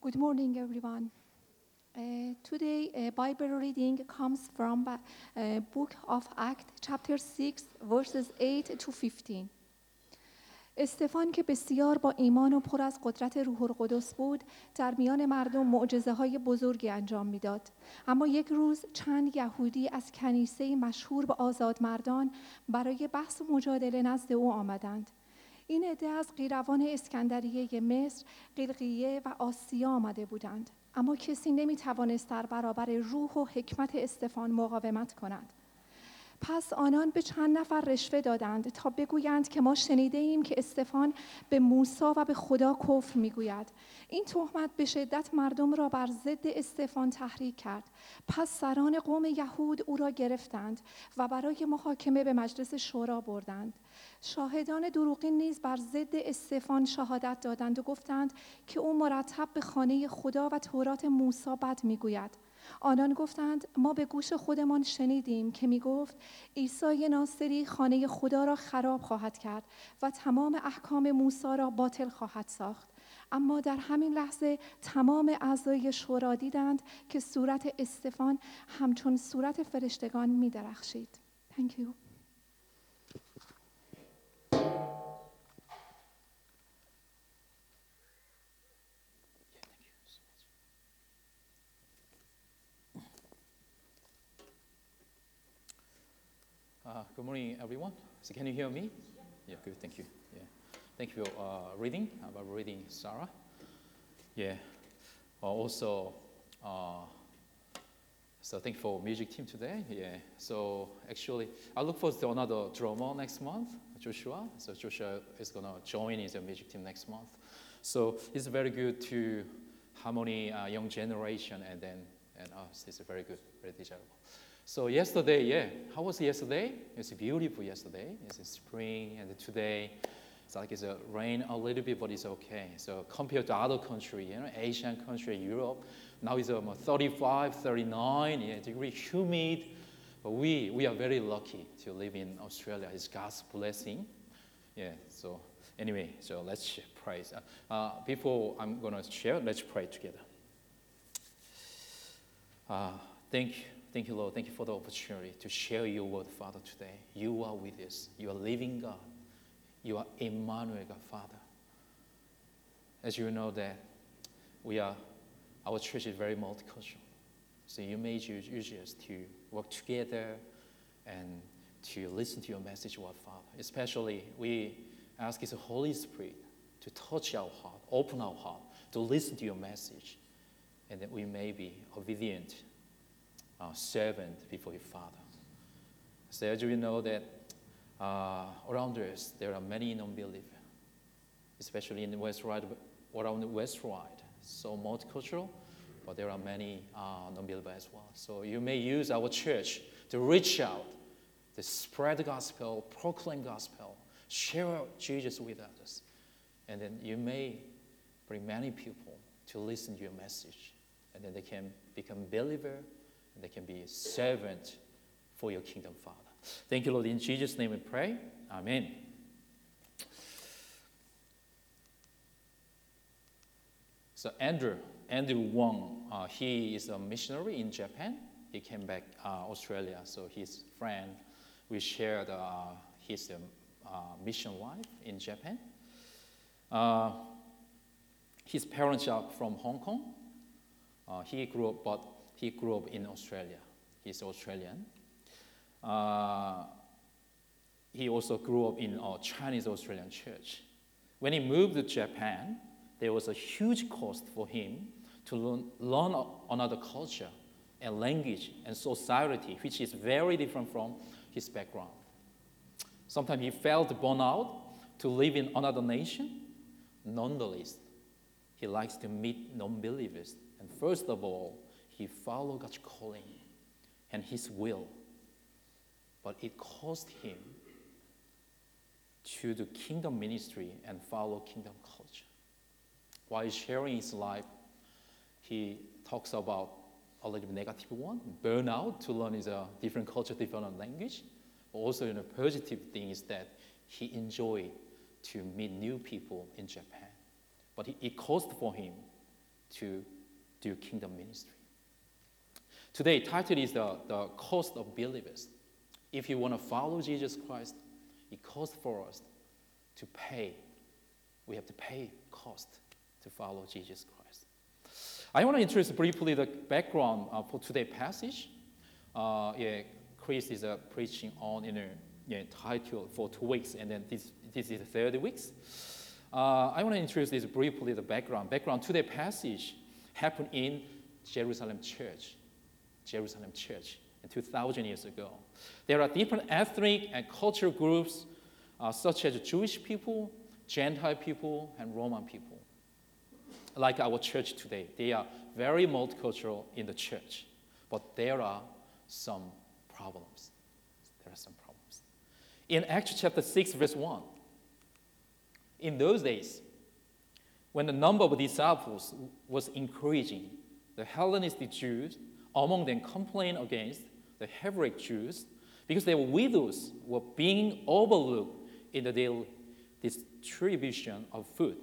Good morning, everyone. Today, Bible reading comes from Book of Acts, chapter 6, verses 8 to 15. استفان که بسیار با ایمان و پر از قدرت روح القدس بود، در میان مردم معجزه‌های بزرگی انجام می‌داد. اما یک روز چند یهودی از کنیسه مشهور به آزادمردان برای بحث و مجادله نزد او آمدند. این عده از قیروان اسکندریه مصر، قلقیه و آسیا آمده بودند. اما کسی نمی‌توانست در برابر روح و حکمت استفان مقاومت کند. پس آنان به چند نفر رشوه دادند تا بگویند که ما شنیده ایم که استفان به موسی و به خدا کفر میگوید. این تهمت به شدت مردم را بر ضد استفان تحریک کرد. پس سران قوم یهود او را گرفتند و برای محاکمه به مجلس شورا بردند. شاهدان دروغین نیز بر ضد استفان شهادت دادند و گفتند که او مرتب به خانه خدا و تورات موسی بد میگوید. آنان گفتند ما به گوش خودمان شنیدیم که می گفت عیسی ناصری خانه خدا را خراب خواهد کرد و تمام احکام موسی را باطل خواهد ساخت. اما در همین لحظه تمام اعضای شورا دیدند که صورت استفان همچون صورت فرشتگان می درخشید. Thank you. Good morning, everyone. So can you hear me? Yeah, good. Thank you. Yeah, thank you for reading. About reading, Sarah. Yeah. Also, so thank you for music team today. Yeah. So actually, I look forward to another drummer next month, Joshua. So Joshua is gonna join in the music team next month. So it's very good to harmony young generation and us. It's very good, very desirable. So yesterday, yeah, how was yesterday? It's beautiful yesterday. It's spring, and today it's like it's a rain a little bit, but it's okay. So compared to other country, Asian country, Europe, now it's 35, 39, degree humid. But we are very lucky to live in Australia. It's God's blessing. Yeah. So anyway, so let's pray. Before I'm gonna share, let's pray together. Thank you, Lord. Thank you for the opportunity to share your word, Father, today. You are with us. You are living God. You are Emmanuel, God, Father. As you know that our church is very multicultural. So you may use us to work together and to listen to your message, Lord, Father. Especially, we ask His Holy Spirit to touch our heart, open our heart, to listen to your message, and that we may be obedient servant before your Father. So as we know that around us there are many non-believers, especially in the West Ride, around the West Ride. So multicultural, but there are many non-believers as well. So you may use our church to reach out, to spread the gospel, proclaim gospel, share Jesus with others. And then you may bring many people to listen to your message. And then they can become believer. And they can be a servant for your kingdom, Father. Thank you, Lord. In Jesus' name we pray. Amen. So Andrew Wong, he is a missionary in Japan. He came back Australia. So his friend, we shared his mission life in Japan. His parents are from Hong Kong. He grew up in Australia. He's Australian. He also grew up in a Chinese Australian church. When he moved to Japan, there was a huge cost for him to learn another culture and language and society, which is very different from his background. Sometimes he felt burnout to live in another nation. Nonetheless, he likes to meet non-believers. And first of all, he followed God's calling and His will. But it cost him to do kingdom ministry and follow kingdom culture. While sharing his life, he talks about a little negative one, burnout, to learn is a different culture, different language. But also, positive thing is that he enjoyed to meet new people in Japan. But it cost for him to do kingdom ministry. Today, title is the cost of believers. If you want to follow Jesus Christ, it costs for us to pay. We have to pay cost to follow Jesus Christ. I want to introduce briefly the background for today's passage. Chris is preaching on in a title for 2 weeks, and then this is the third week. I want to introduce this briefly the background. Today's passage happened in Jerusalem Church, and 2,000 years ago. There are different ethnic and cultural groups, such as Jewish people, Gentile people, and Roman people. Like our church today, they are very multicultural in the church, but there are some problems. In Acts chapter 6, verse 1, in those days, when the number of disciples was increasing, the Hellenistic Jews among them complained against the Hebraic Jews because their widows were being overlooked in the daily distribution of food.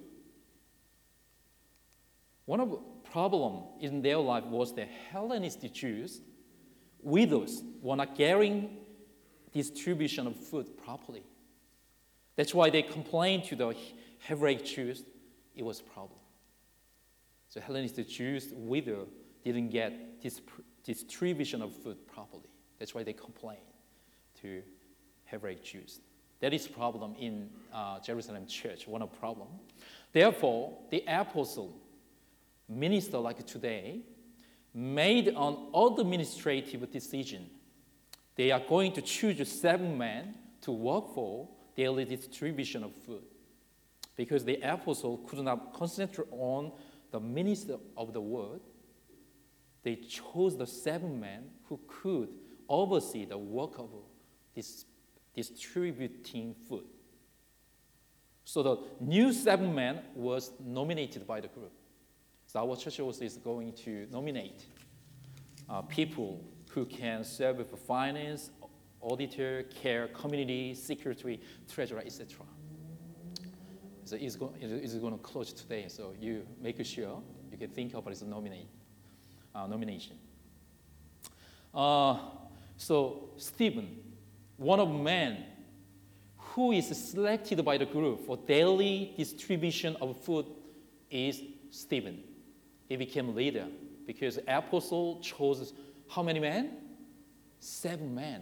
One of the problems in their life was the Hellenistic Jews, widows, were not getting distribution of food properly. That's why they complained to the Hebraic Jews. It was a problem. So Hellenistic Jews, widow, didn't get distribution of food properly. That's why they complained to Hebraic Jews. That is a problem in Jerusalem church, one of the problems. Therefore, the apostle, minister like today, made an administrative decision. They are going to choose 7 men to work for daily distribution of food. Because the apostle could not concentrate on the minister of the word, they chose the 7 men who could oversee the work of distributing food. So the new 7 men was nominated by the group. So our church also is going to nominate people who can serve with finance, auditor, care, community, secretary, treasurer, etc. So it's going to close today, so you make sure you can think about this nomination. So Stephen, one of men who is selected by the group for daily distribution of food is Stephen. He became leader because the apostle chose how many men? 7 men.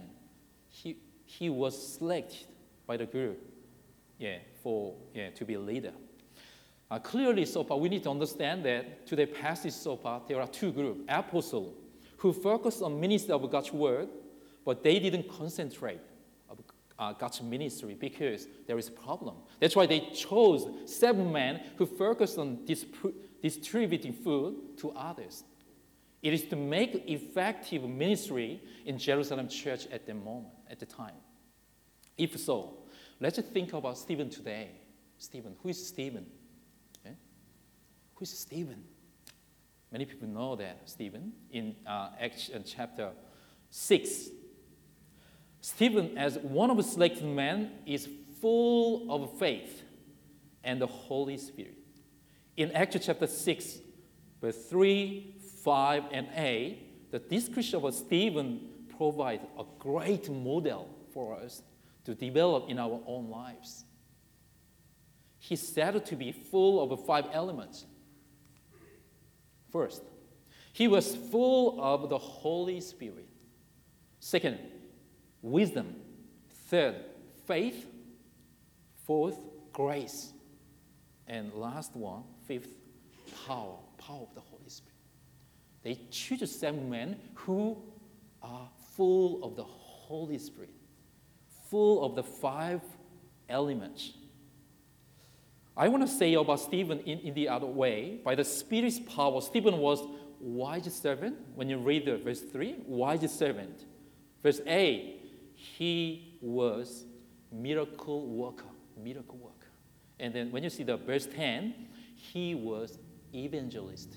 He was selected by the group to be a leader. Clearly, so far, we need to understand that today's passage so far, there are 2 groups. Apostles who focus on ministry of God's word, but they didn't concentrate on God's ministry because there is a problem. That's why they chose 7 men who focused on distributing food to others. It is to make effective ministry in Jerusalem church at the time. If so, let's think about Stephen today. Stephen, who is Stephen? Who is Stephen? Many people know that Stephen in Acts chapter 6. Stephen, as one of the selected men, is full of faith and the Holy Spirit. In Acts chapter 6, verse 3, 5, and 8, the description of Stephen provides a great model for us to develop in our own lives. He's said to be full of 5 elements. First, he was full of the Holy Spirit. Second, wisdom. Third, faith. Fourth, grace. And last one, fifth, power of the Holy Spirit. They choose 7 men who are full of the Holy Spirit, full of the 5 elements. I want to say about Stephen in the other way. By the Spirit's power, Stephen was wise servant. When you read the verse 3, wise servant. Verse 8, he was miracle worker. And then when you see the verse 10, he was evangelist.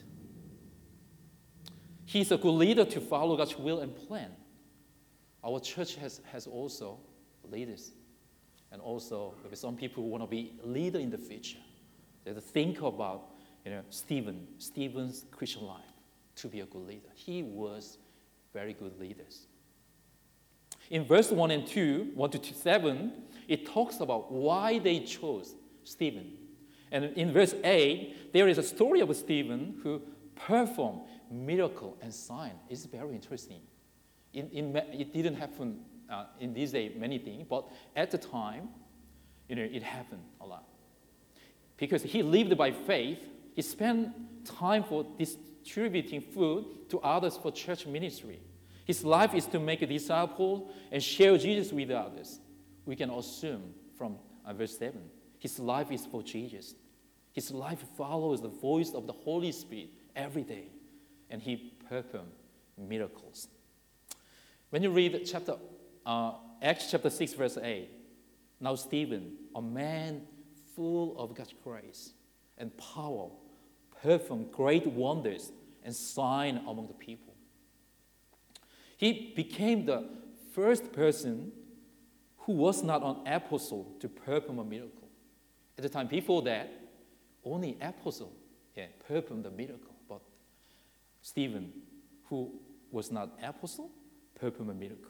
He's a good leader to follow God's will and plan. Our church has also leaders. And also, maybe some people who want to be leader in the future. They think about Stephen's Christian life to be a good leader. He was very good leaders. In verse 1 and 2, 1 to 7, it talks about why they chose Stephen. And in verse 8, there is a story of Stephen who performed miracle and sign. It's very interesting. It didn't happen in these days, many things, but at the time, it happened a lot. Because he lived by faith, he spent time for distributing food to others for church ministry. His life is to make a disciple and share Jesus with others. We can assume from verse 7, his life is for Jesus. His life follows the voice of the Holy Spirit every day, and he performed miracles. When you read Acts chapter 6, verse 8, now Stephen, a man full of God's grace and power, performed great wonders and signs among the people. He became the first person who was not an apostle to perform a miracle. At the time before that, only apostle performed the miracle. But Stephen, who was not apostle, performed a miracle.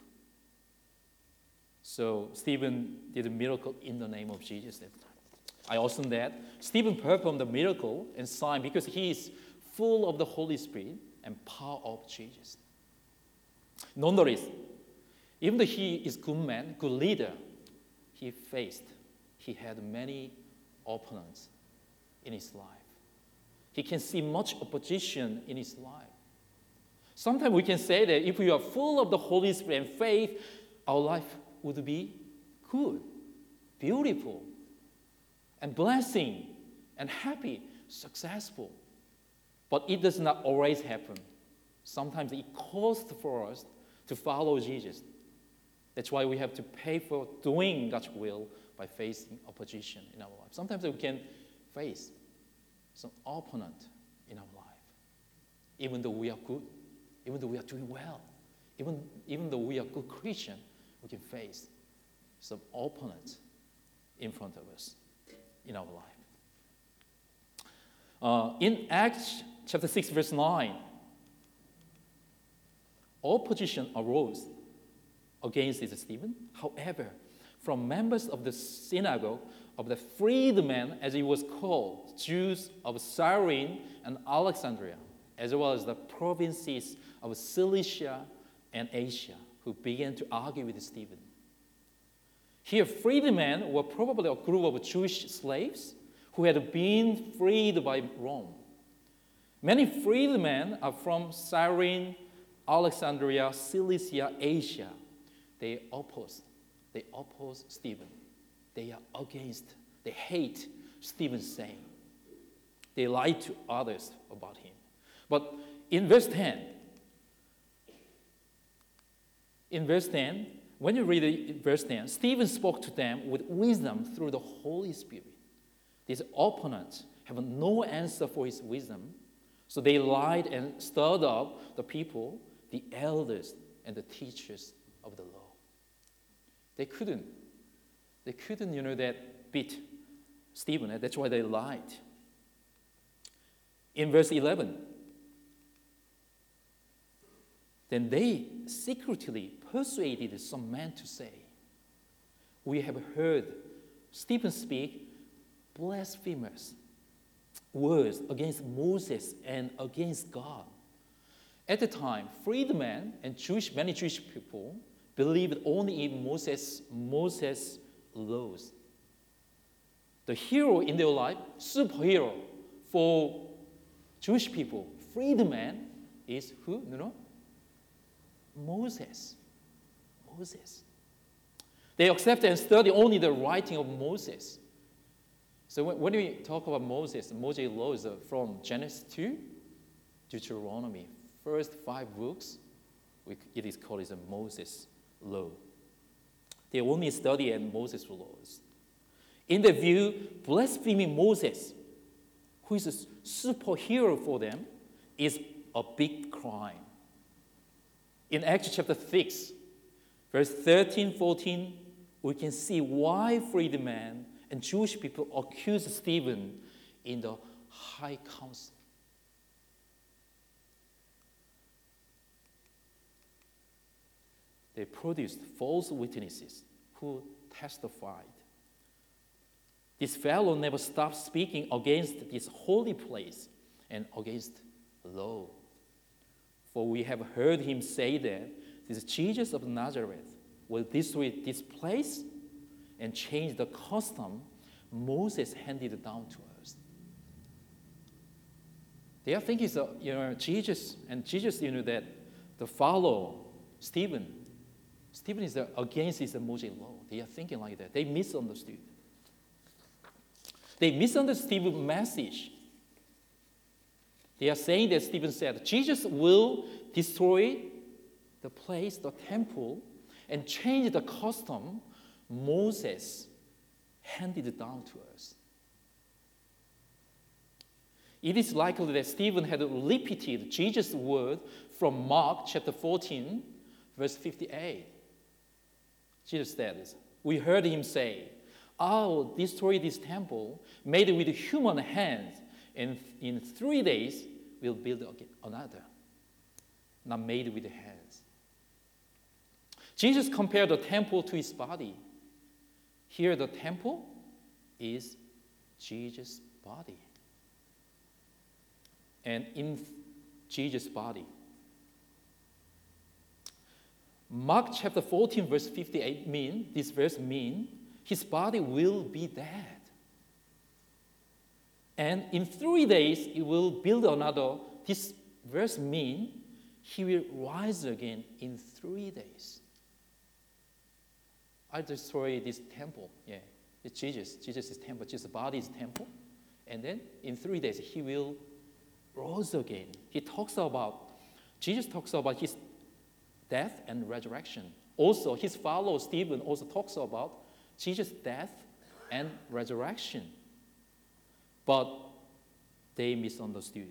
So Stephen did a miracle in the name of Jesus at the time. I assume that Stephen performed the miracle and sign because he is full of the Holy Spirit and power of Jesus. Nonetheless, even though he is good man, good leader, he had many opponents in his life. He can see much opposition in his life. Sometimes we can say that if we are full of the Holy Spirit and faith, our life would be good, beautiful, and blessing, and happy, successful. But it does not always happen. Sometimes it costs for us to follow Jesus. That's why we have to pay for doing God's will by facing opposition in our life. Sometimes we can face some opponent in our life. Even though we are good, even though we are doing well, even though we are good Christian, we can face some opponent in front of us in our life. In Acts chapter 6, verse 9, opposition arose against this Stephen. However, from members of the synagogue of the freedmen, as it was called, Jews of Cyrene and Alexandria, as well as the provinces of Cilicia and Asia, who began to argue with Stephen. Here, freedmen were probably a group of Jewish slaves who had been freed by Rome. Many freedmen are from Cyrene, Alexandria, Cilicia, Asia. They oppose Stephen. They hate Stephen's saying. They lie to others about him. But in verse 10, when you read verse 10, Stephen spoke to them with wisdom through the Holy Spirit. These opponents have no answer for his wisdom, so they lied and stirred up the people, the elders and the teachers of the law. They couldn't beat Stephen. That's why they lied. In verse 11, then they secretly persuaded some men to say, "We have heard Stephen speak blasphemous words against Moses and against God." At the time, freedmen and many Jewish people believed only in Moses' laws. The hero in their life, superhero for Jewish people, freedman, is who? Moses. They accept and study only the writing of Moses. So when we talk about Moses laws are from Genesis to Deuteronomy. First 5 books, it is called a Moses law. They only study Moses laws. In their view, blaspheming Moses, who is a superhero for them, is a big crime. In Acts chapter 6, verse 13, 14, we can see why freedmen and Jewish people accused Stephen in the high council. They produced false witnesses who testified. This fellow never stopped speaking against this holy place and against law. For we have heard him say that this Jesus of Nazareth will destroy this place and change the custom Moses handed down to us. They are thinking, Jesus, and Jesus, that the follow Stephen is against this Mosaic law. They are thinking like that. They misunderstood. They misunderstood Stephen's message. They are saying that Stephen said, Jesus will destroy the place, the temple, and change the custom Moses handed down to us. It is likely that Stephen had repeated Jesus' word from Mark chapter 14, verse 58. Jesus said this. We heard him say, I will destroy this temple made with human hands, and in 3 days we'll build another, not made with hands. Jesus compared the temple to his body. Here the temple is Jesus' body. And in Jesus' body, Mark chapter 14, verse 58 this verse means his body will be dead. And in 3 days, he will build another. This verse means he will rise again in 3 days. I destroy this temple. Yeah, it's Jesus. Jesus is temple. Jesus' body is temple. And then in 3 days, he will rise again. Jesus talks about his death and resurrection. Also, his follower Stephen also talks about Jesus' death and resurrection. But they misunderstood.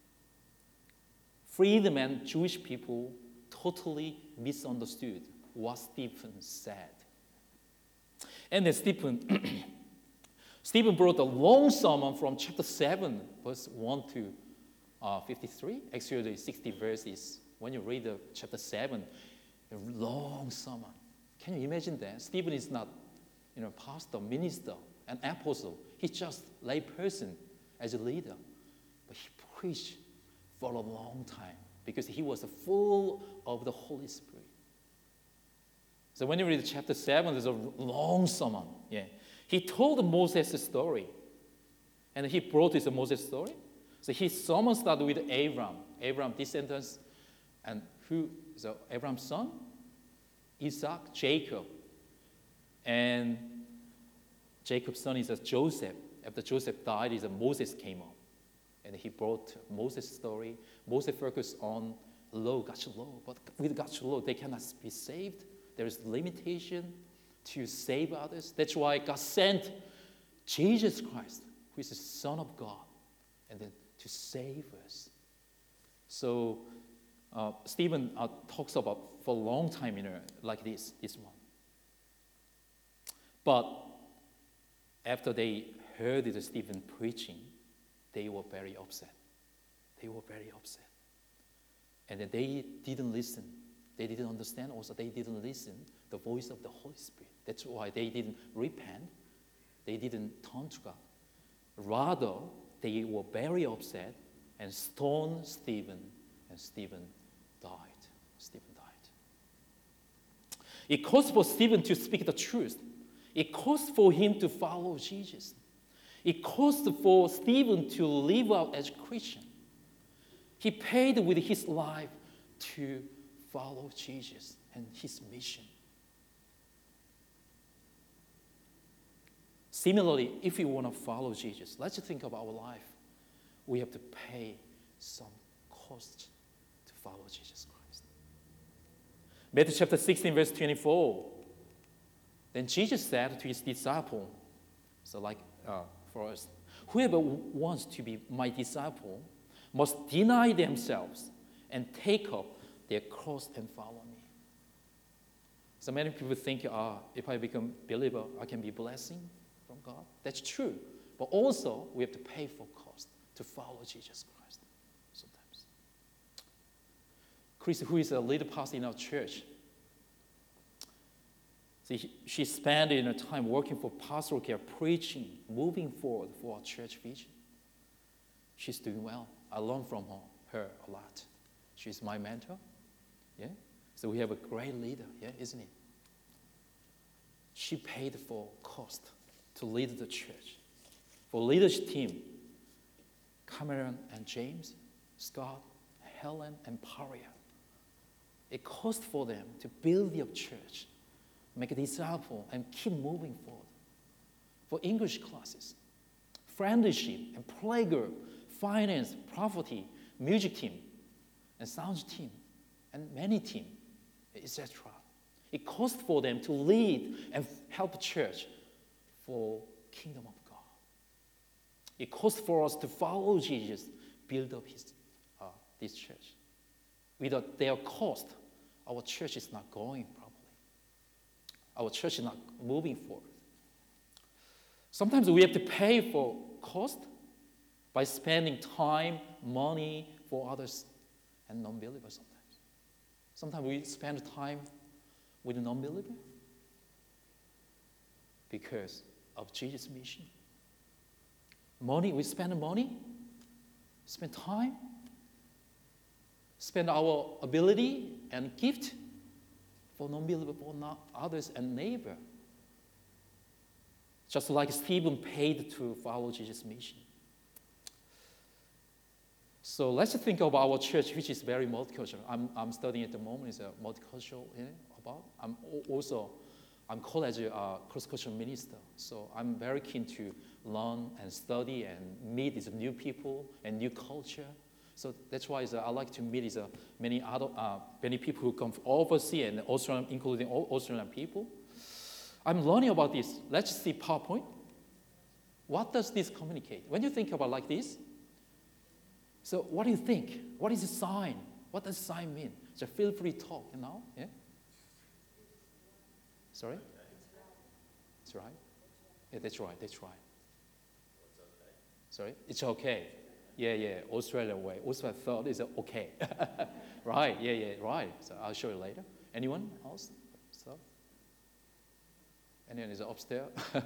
Freedom and Jewish people totally misunderstood what Stephen said. And then Stephen brought a long sermon from chapter 7, verse 1 to 53. Actually, 60 verses. When you read chapter 7, a long sermon. Can you imagine that? Stephen is not, pastor, minister, an apostle. He's just a lay person as a leader. But he preached for a long time because he was full of the Holy Spirit. So when you read chapter 7, there's a long sermon. Yeah. He told Moses' story. And he brought his Moses story. So his sermon started with Abraham descendants, and Abraham's son? Isaac, Jacob. And Jacob's son is Joseph. After Joseph died, Moses came up. And he brought Moses' story. Moses focused on law, God's law. But with God's law, they cannot be saved. There is limitation to save others. That's why God sent Jesus Christ, who is the Son of God, and then to save us. So Stephen talks about for a long time, like this one. But after they heard Stephen preaching, they were very upset. And then they didn't listen. They didn't understand. Also, they didn't listen the voice of the Holy Spirit. That's why they didn't repent. They didn't turn to God. Rather, they were very upset and stoned Stephen, and Stephen died. It cost for Stephen to speak the truth. It cost for him to follow Jesus. It cost for Stephen to live out as a Christian. He paid with his life to follow Jesus and his mission. Similarly, if we want to follow Jesus, let's think about our life. We have to pay some cost to follow Jesus Christ. Matthew chapter 16, verse 24. Then Jesus said to his disciple, for us, whoever wants to be my disciple must deny themselves and take up their cross and follow me. So many people think, if I become a believer, I can be a blessing from God. That's true. But also, we have to pay for cost to follow Jesus Christ sometimes. Chris, who is a lead pastor in our church, see, she spent her time working for pastoral care, preaching, moving forward for our church vision. She's doing well. I learned from her a lot. She's my mentor. Yeah? So we have a great leader, yeah, isn't it? She paid for cost to lead the church. For leadership team, Cameron and James, Scott, Helen, and Paria. It cost for them to build their church, make a disciple, and keep moving forward. For English classes, friendship and playgroup, finance, property, music team, and sound team, and many teams, etc. It cost for them to lead and help church for kingdom of God. It cost for us to follow Jesus, build up this church. Without their cost, our church is not going properly. Our church is not moving forward. Sometimes we have to pay for cost by spending time, money for others and non-believers sometimes. Sometimes we spend time with a non-believer because of Jesus' mission. Money, we spend money, spend time, spend our ability and gift for non-believer, for others and neighbor. Just like Stephen paid to follow Jesus' mission. So let's think about our church, which is very multicultural. I'm studying at the moment, it's a multicultural, about. I'm called as a cross-cultural minister. So I'm very keen to learn and study and meet these new people and new culture. So that's why I like to meet many people who come from overseas and Australian, including Australian people. I'm learning about this. Let's see PowerPoint. What does this communicate? When you think about like this, so what do you think? What is a sign? What does sign mean? So feel free to talk, Yeah? Sorry? That's right. Yeah, that's right. Sorry? It's okay. Yeah. Australian way. Australian thought is okay. Right, right. So I'll show you later. Anyone else? So? Anyone is upstairs?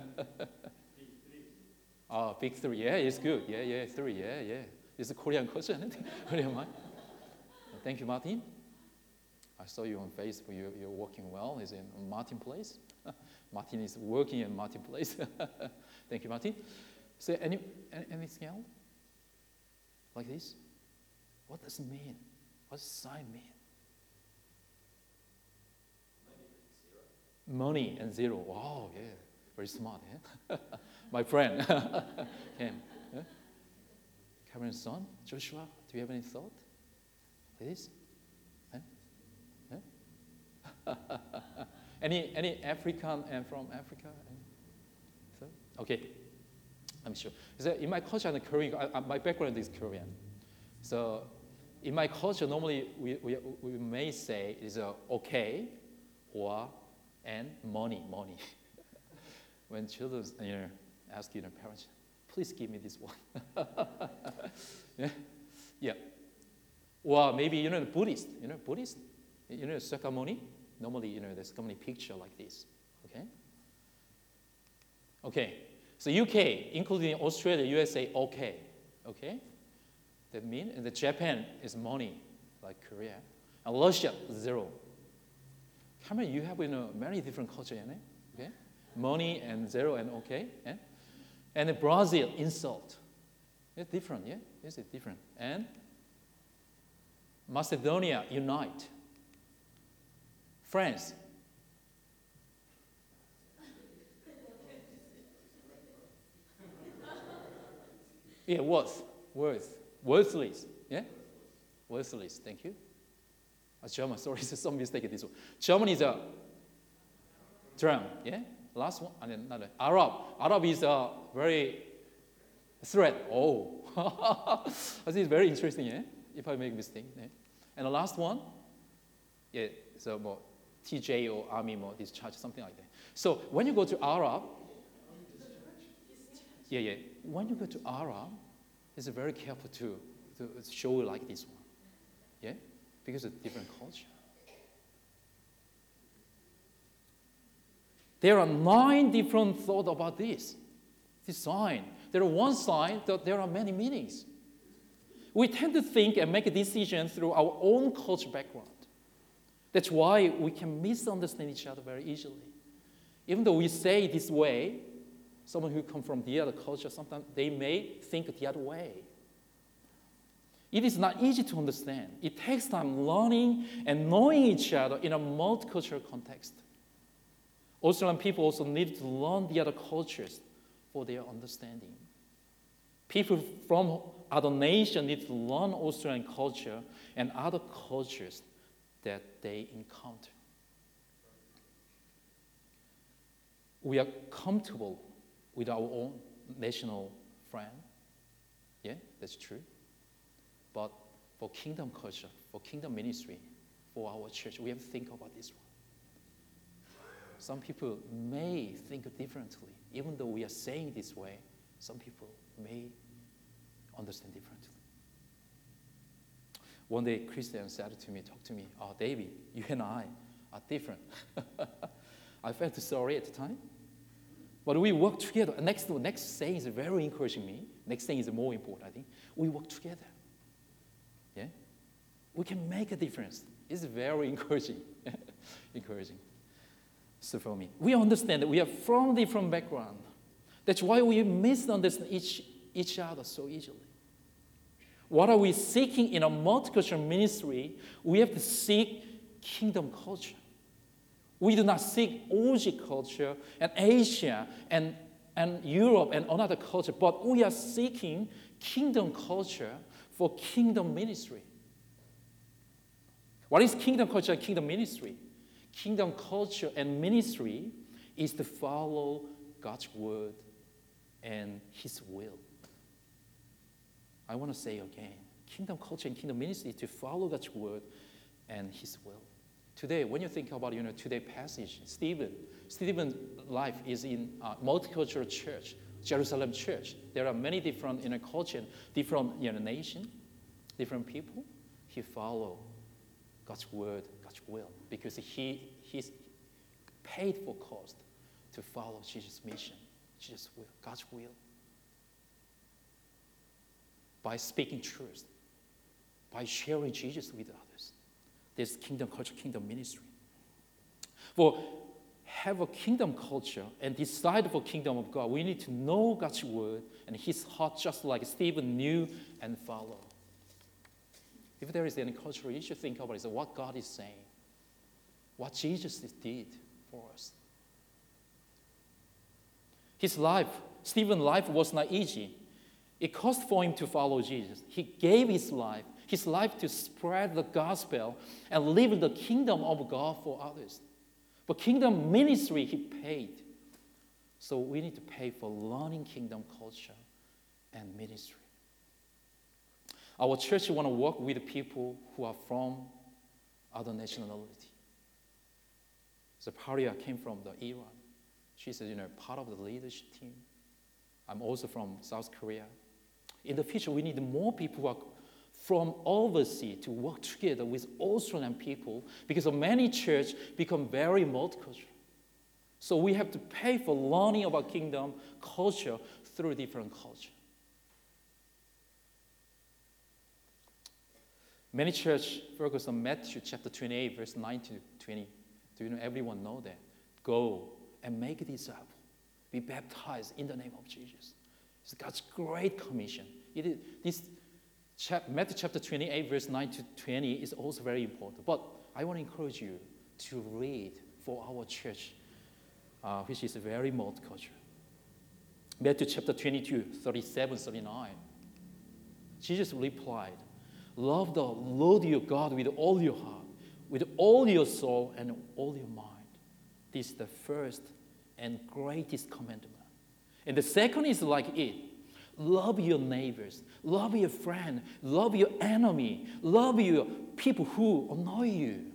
Oh, big three. Yeah, it's good. Yeah, three. Yeah. It's a Korean culture, isn't it? Korean mind. Thank you, Martin. I saw you on Facebook. You're working well. Is in Martin Place. Martin is working in Martin Place. Thank you, Martin. So anything else? Like this? What does it mean? What does sign mean? Money and zero. Wow, yeah. Very smart, yeah? My friend. Cam. Yeah? Cameron's son, Joshua, do you have any thought? Like this? Any African and from Africa? So, okay, I'm sure. So in my culture, I'm Korean. My background is Korean. So in my culture, normally we may say is okay or and money. When children ask parents, please give me this one. Yeah. Or maybe the Buddhist. Buddhist. Ceremony. Normally, there's so many picture like this. Okay. So UK, including Australia, USA, okay. That means, and the Japan is money, like Korea, and Russia, zero. Cameron, you have many different cultures, okay? Money and zero and okay, yeah? And Brazil, insult. It's different, yeah? Is it different? And Macedonia, unite. France. Yeah, worthless, yeah? Worthless, thank you. German, sorry, there's some mistake in this one. German is a drum, yeah? Last one, and then another. Arab is a very threat. Oh, I think it's very interesting, yeah? If I make a mistake, yeah? And the last one, yeah, so more TJ or army more discharge, something like that. So when you go to Arab, yeah, when you go to Arab, He's very careful to show like this one. Yeah? Because of different culture. There are 9 different thoughts about this sign. There are one sign, that there are many meanings. We tend to think and make a decision through our own culture background. That's why we can misunderstand each other very easily. Even though we say this way, someone who comes from the other culture, sometimes they may think the other way. It is not easy to understand. It takes time learning and knowing each other in a multicultural context. Australian people also need to learn the other cultures for their understanding. People from other nations need to learn Australian culture and other cultures that they encounter. We are comfortable with our own national friend. Yeah, that's true. But for kingdom culture, for kingdom ministry, for our church, we have to think about this one. Some people may think differently. Even though we are saying this way, some people may understand differently. One day, Christian said to me, talked to me, "Oh, David, you and I are different." I felt sorry at the time. But we work together. Next thing is very encouraging me. Next thing is more important, I think. We work together. Yeah? We can make a difference. It's very encouraging. Encouraging. So for me, we understand that we are from different backgrounds. That's why we misunderstand each other so easily. What are we seeking in a multicultural ministry? We have to seek kingdom culture. We do not seek Aussie culture and Asia and Europe and another culture, but we are seeking kingdom culture for kingdom ministry. What is kingdom culture and kingdom ministry? Kingdom culture and ministry is to follow God's word and His will. I want to say again, kingdom culture and kingdom ministry is to follow God's word and His will. Today, when you think about today's passage, Stephen's life is in a multicultural church, Jerusalem church. There are many different cultures, different nations, different people. He follow God's word, God's will, because he's paid for cost to follow Jesus' mission, Jesus' will, God's will. By speaking truth, by sharing Jesus with others. There's kingdom culture, kingdom ministry. For have a kingdom culture and decide for kingdom of God, we need to know God's word and His heart, just like Stephen knew and followed. If there is any cultural issue, think about it. What God is saying, what Jesus did for us. His life, Stephen's life was not easy. It cost for him to follow Jesus. He gave his life to spread the gospel and live the kingdom of God for others. But kingdom ministry, he paid. So we need to pay for learning kingdom culture and ministry. Our church want to work with people who are from other nationality. So Paria came from Iran. She's part of the leadership team. I'm also from South Korea. In the future, we need more people who are from overseas to work together with Australian people, because many churches become very multicultural. So we have to pay for learning about kingdom culture through different culture. Many churches focus on Matthew chapter 28, verse 9 to 20. Do everyone know that? Go and make disciples. Be baptized in the name of Jesus. It's God's great commission. Matthew chapter 28, verse 9 to 20 is also very important. But I want to encourage you to read for our church, which is very multicultural. Matthew chapter 22, 37, 39. Jesus replied, "Love the Lord your God with all your heart, with all your soul, and all your mind. This is the first and greatest commandment. And the second is like it. Love your neighbors, love your friend, love your enemy, love your people who annoy you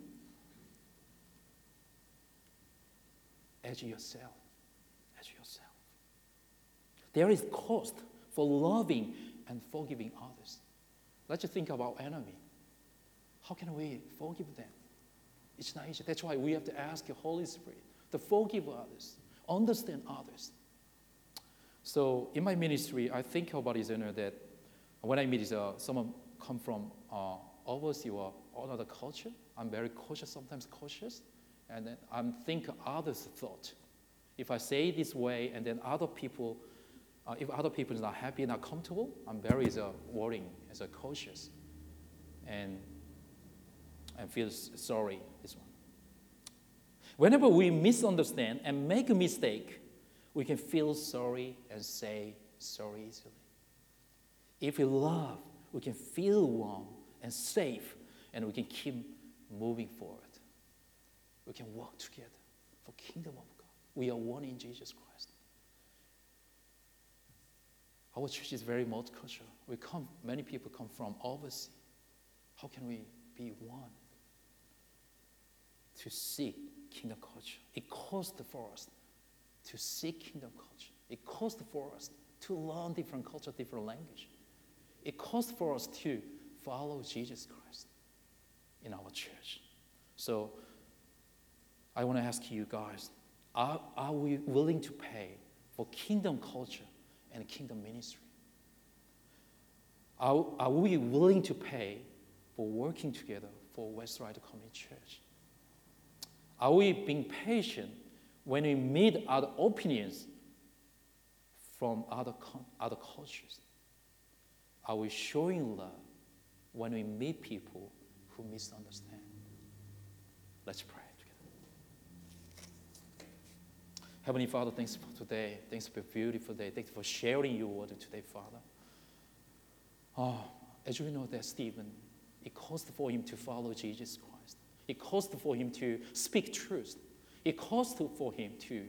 as yourself. As yourself." There is cost for loving and forgiving others. Let's just think about our enemy. How can we forgive them? It's not easy. That's why we have to ask the Holy Spirit to forgive others, understand others. So in my ministry, I think about this, that when I meet someone come from overseas or another culture, I'm very cautious, sometimes cautious, and then I'm think others' thought. If I say this way, and then other people, if other people are not happy, not comfortable, I'm very worrying, cautious, and feel sorry. This one. Whenever we misunderstand and make a mistake, we can feel sorry and say sorry easily. If we love, we can feel warm and safe, and we can keep moving forward. We can work together for kingdom of God. We are one in Jesus Christ. Our church is very multicultural. Many people come from overseas. How can we be one? To seek kingdom culture. It costs for us to seek kingdom culture. It costs for us to learn different culture, different language. It costs for us to follow Jesus Christ in our church. So I want to ask you guys, are we willing to pay for kingdom culture and kingdom ministry? Are we willing to pay for working together for Westside Community Church? Are we being patient when we meet other opinions from other cultures? Are we showing love when we meet people who misunderstand? Let's pray together. Heavenly Father, thanks for today. Thanks for a beautiful day. Thanks for sharing your word today, Father. As we know that Stephen, it cost for him to follow Jesus Christ. It cost for him to speak truth. It cost for him to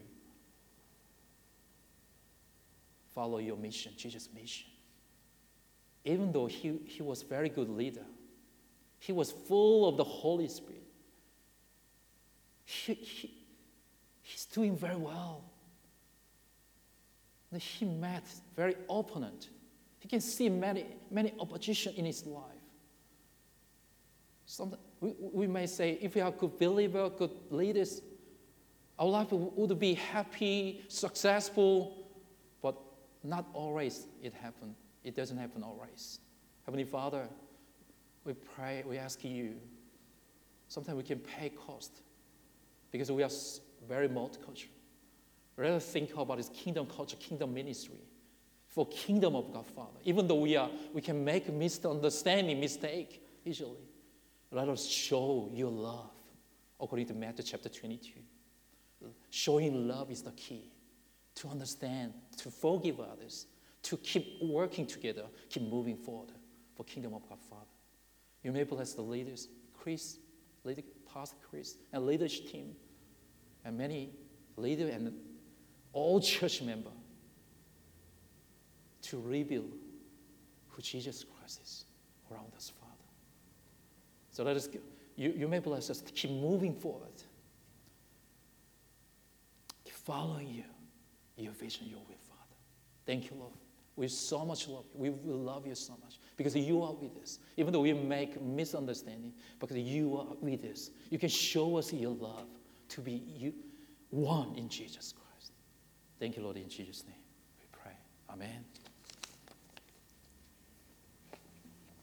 follow your mission, Jesus' mission. Even though he was a very good leader, he was full of the Holy Spirit. He's doing very well. He met very opponent. He can see many opposition in his life. We may say, if we are good believers, good leaders, our life would be happy, successful, but not always it happens. It doesn't happen always. Heavenly Father, we pray, we ask you, sometimes we can pay cost because we are very multicultural. Rather think about this kingdom culture, kingdom ministry, for kingdom of God, Father. Even though we can make a misunderstanding, mistake easily, let us show your love according to Matthew chapter 22. Showing love is the key to understand, to forgive others, to keep working together, keep moving forward for kingdom of God, Father. You may bless the leaders, Chris, Pastor Chris, and leadership team, and many leaders and all church members to reveal who Jesus Christ is around us, Father. So let us, you may bless us to keep moving forward, keep following you, your vision, your will, Father. Thank you, Lord. We so much love you. We will love you so much because you are with us. Even though we make misunderstanding, because you are with us. You can show us your love to be one in Jesus Christ. Thank you, Lord, in Jesus' name we pray. Amen.